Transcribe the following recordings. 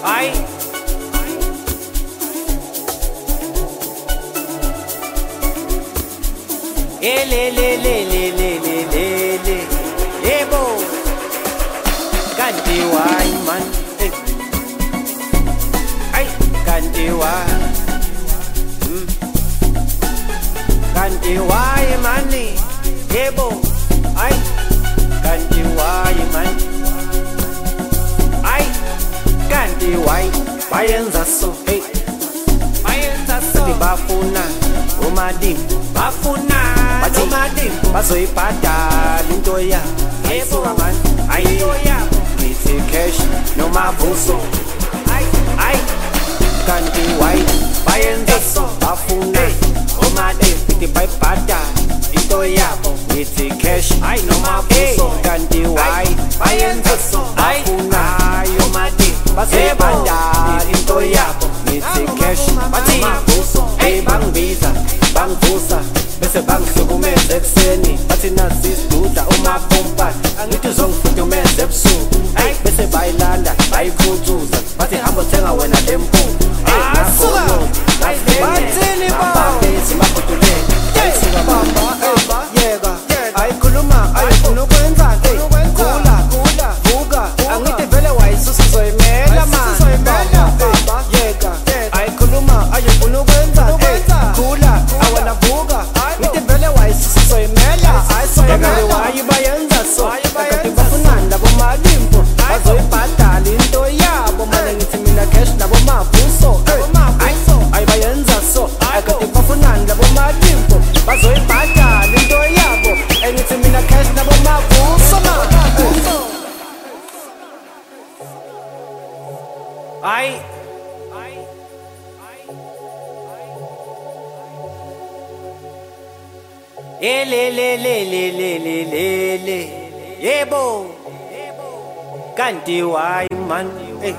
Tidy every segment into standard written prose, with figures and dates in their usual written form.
Ay. Le. Yebo. Kanti why man? Ay, kanti why? Kanti why man? Yebo. Ay, kanti why man? Ay, kanti why? Bayenza so, hey. Bayenza so. Bafuna umadim, bafuna umadim, bazoyibhadala into ya. Yebo man, into ya. Ngithi cash noma buso. Ay, kanti why? Bayenza so, bafuna umadim, bayibhadala into yabo. Ngithi cash noma buso. Kanti why? Bayenza so, bafuna umadim, bazoyibhadala into yabo. Ngithi cash noma buso. Hey, bangibiza, bangivusa, bese bangihlukumeza ekuseni. Bathi nasi isiduda uma pompa, angithi uzongifudumeza ebusuku. Hey, bese bayilanda, bayikhutuza, bathi hamba thenga wena lempungu. Hey, ngakho bathini babesi bakhutulele. Hey, suka bamba, yeka, ayikhuluma, ayifuna ukwenza, khula, vuka, angithi vele wayisusa uzoyimela man. Bamba, yeka, ayikhuluma, ayifuna ukwenza, khula, awena vuka, ngithi vele wayisusa uzoyimela. Yeka wayi bayenza so, akade bafunani labo malimpo, bazoyibhadala into yabo. Mana ngithi mina cash nabo mabuso. Ay bayenza so, akade bafunani labo malimpo, bazoyibhadala into yabo. Ngithi mina cash nabo mabuso man. Ay. Le. Yebo. Kanti why man?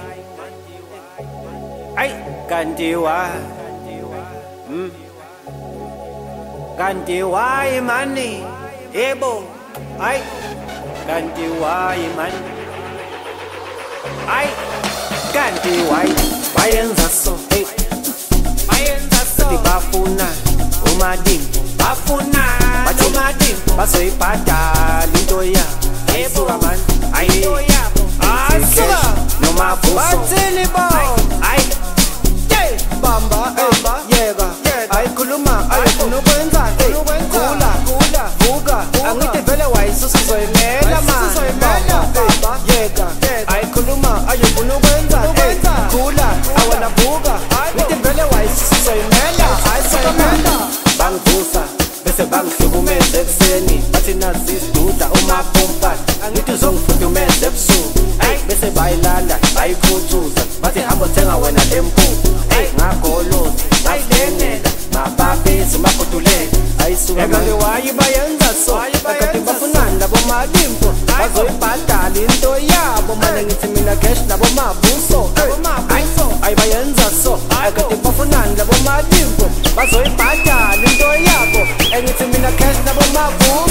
Ay, kanti why? Kanti why man? Yebo. Ay, kanti why man? Ay, kanti why? Bayenza so, bayenza so. Bafuna umadim, bafuna umadim, bazoyibhadala into ya. Yebo man, into yabo. Suka noma buso. Bathini bo? Ay, bamba, yeka, ayikhuluma, ayifuna ukwenza, khula, vuka, angithi vele wayisusa uzoyimela man. Bamba, yeka, ayikhuluma, ayifuna ukwenza, khula, awena vuka, ngithi vele wayisusa uzoyimela. Bangivusa, bese bangihlukumeza ekuseni. Bathi nasi isiduda uma pompa, angithi uzongifudumeza ebusuku. Bese bayilanda, bayikhutuza, bathi hamba thenga wena lempungu. Ngagoloza, ngafenela, ngababesi makhutulele. Ayisuka manje wayi bayenza so, akade bafunani labo malimpo, bazoyibhadala into yabo. Mana ngithi mina cash nabo mabuso. Ay bayenza so, akade bafunani labo malimpo, bazoyibhadala into yabo. Ngithi mina cash nabo mabuso.